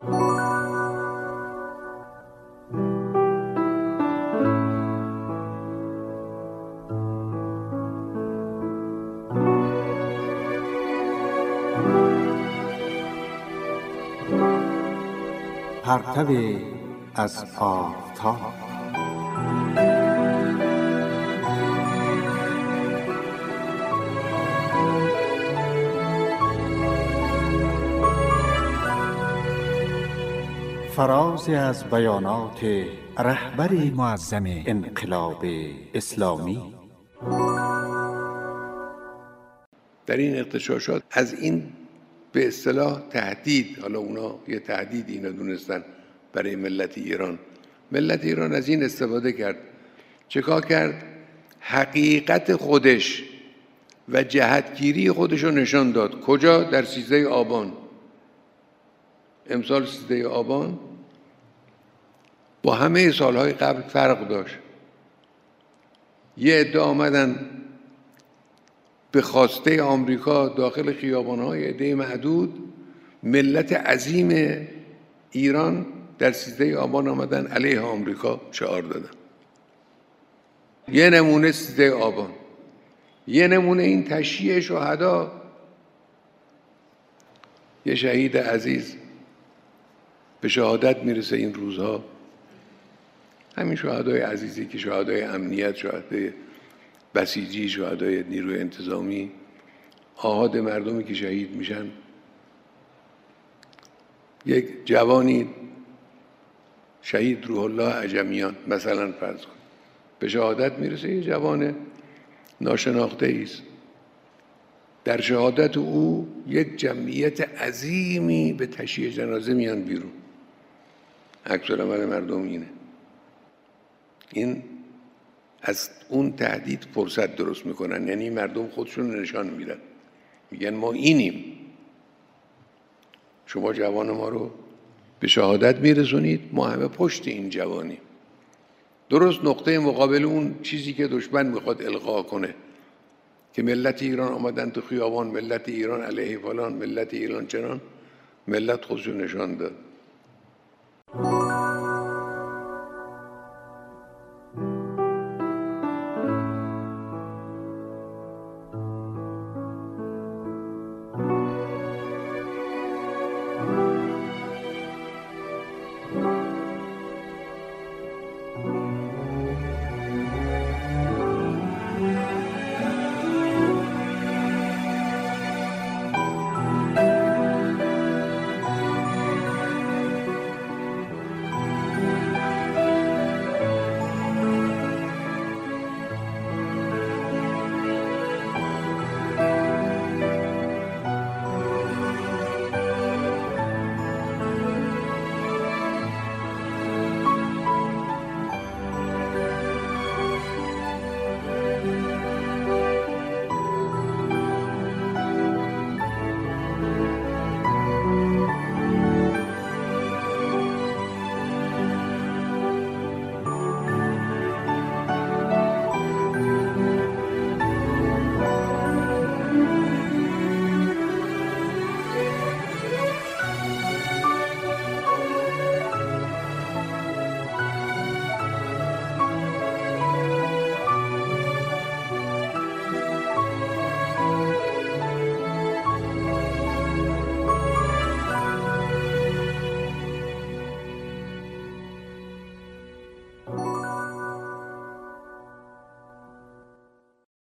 پرتو از آفتاب. فرازی از بیانات رهبر معظم انقلاب اسلامی. در این اغتشاشات از این به اصطلاح تهدید، حالا اونا یه تهدید اینا دونستن برای ملت ایران. ملت ایران از این استفاده کرد. چیکار کرد؟ حقیقت خودش و جهتگیری خودش رو نشان داد. کجا؟ در 13 آبان. امسال 13 آبان با همه سالهای قبل فرق داشت. یه عده آمدن به خواسته آمریکا داخل خیابان‌های عده معدود، ملت عظیم ایران در 13 آبان آمدن علیه آمریکا شعار دادن. یه نمونه 13 آبان، یه نمونه این تشییع شهدا. یه شهید عزیز به شهادت میرسه این روزها، همین شهدای عزیزی که شهدای امنیت، شهدای بسیجی، شهدای نیروی انتظامی، آحاد مردمی که شهید میشن. یک جوانی شهید روح الله عجمیان مثلا فرض کن به شهادت میرسه، یه جوان ناشناخته است. در شهادت او یک جمعیت عظیمی به تشییع جنازه میان بیرون. عکس‌العمل مردم اینه. این از اون تهدید فرصت درست میکنن، یعنی مردم خودشون نشان میدن، میگن ما اینیم، شما جوان ما رو به شهادت میرسونید، ما همه پشت این جوانیم. درست نقطه مقابل اون چیزی که دشمن میخواد القا کنه که ملت ایران آمدن تو خیابان، ملت ایران علیه فلان، ملت ایران چنان، ملت خودشون نشان داد.